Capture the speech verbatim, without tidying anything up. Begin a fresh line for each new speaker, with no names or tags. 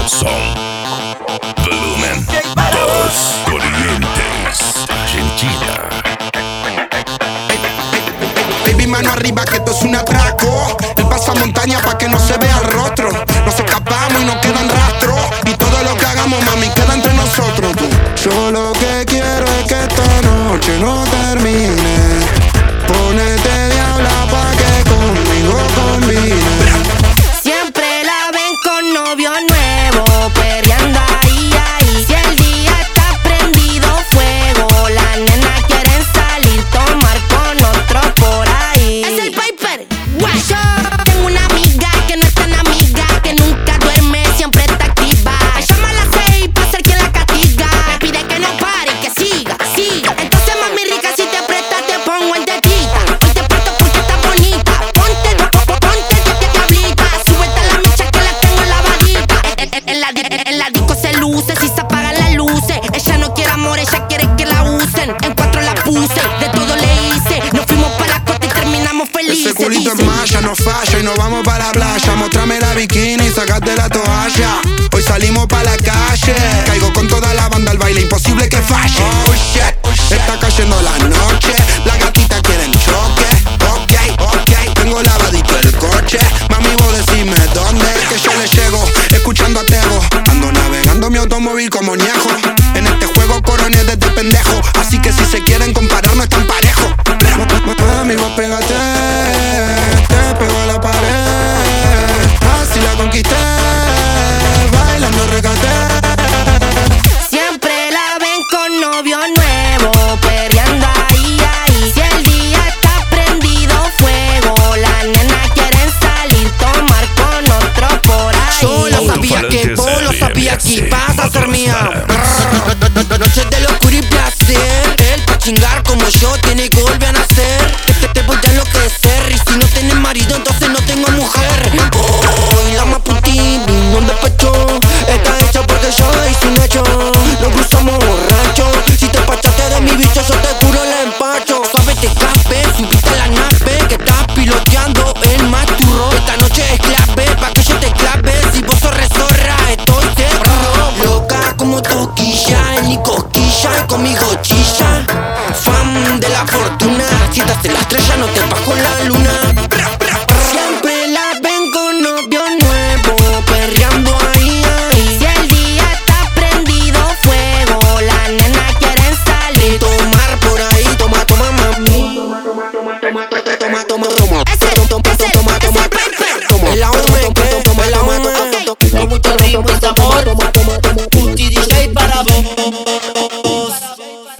Son Volumen dos, Corrientes, Argentina.
Baby, mano arriba que esto es un atraco. El pasamontaña pa' que no se vea el rostro. Nos escapamos y no quedan rastros. Y todo lo que hagamos, mami, queda entre nosotros. Yo lo que quiero es que esta noche no termine. Ponete diabla pa' que conmigo combine.
Siempre la ven con novio nuevo, perreando ahí, ahí. Si el día está prendido fuego, las nenas quieren salir, tomar con otro por ahí. Es el Piper. Yo tengo una amiga que no es tan amiga, que nunca duerme, siempre está activa. Llama a las seis pa' ser quien la castiga. Me pide que no pare, que siga, siga. Entonces, mami rica, si te apretas te pongo en tetita. Hoy te presto porque estás bonita. Ponte, ponte, diablita. Súbete a la mecha que la tengo lavadita. En, en, en la, en, en la disco se luce, si se apagan las luces. Ella no quiere amor, ella quiere que la usen. En cuatro la puse, de todo le hice. Nos fuimos pa' la costa y terminamos felices.
Ese culito es malla, no falla y nos vamos pa' la playa. Mostrame la bikini y sacate la toalla. Hoy salimos pa' la calle, caigo con toda la banda al baile, imposible que falle. Oh shit, está cayendo la noche, la gatita quiere el choque. Ok, ok, tengo lavadito el coche. Mami, vos decime dónde, que yo le llego, escuchando a Tego. Ando navegando mi automóvil como Ñejo. En este juego coroné desde pendejo, así que si se quieren comparar no están parejos. Mami, vos pégate, te pego a la pared. Así la conquisté, bailando recate.
Siempre la ven con novio nuevo, perreando ahí, ahí. Si el día está prendido fuego, las nenas quieren salir, tomar con otro por ahí.
Yo lo sabía que vos lo sabía que vas a ser mía. Noche de locura y placer. Él pa' chingar como yo tiene que volver a nacer. Te, te, te voy a enloquecer. Y si no tienes marido entonces no tengo mujer. Hoy la más putín no me pecho. Está hecha porque yo hice un hecho. Nos cruzamos borrachos. Si te pachaste de mi bicho yo te curo el empacho. Suave te escape, subiste a la nave que estás piloteando el maturro. Esta noche es clave pa' que yo te clave. Si vos sos rezorra estoy seguro. Loca como toquilla, en mi cosquilla y conmigo chilla. Fan de la fortuna, si estás en la estrella no te bajo la luna. Siempre la ven con novio nuevo, perreando ahí, ahí.
Si el día está prendido fuego, las nenas quieren salir,
tomar por ahí, toma, toma, mami. Toma, toma, toma, toma, toma, toma, toma.
Ese,
Toma,
ese,
toma, toma,
ese Piper.
toma. El ahome que, el ahome.
Ok.
Con mucho ritmo y sabor, Puti D J para vos.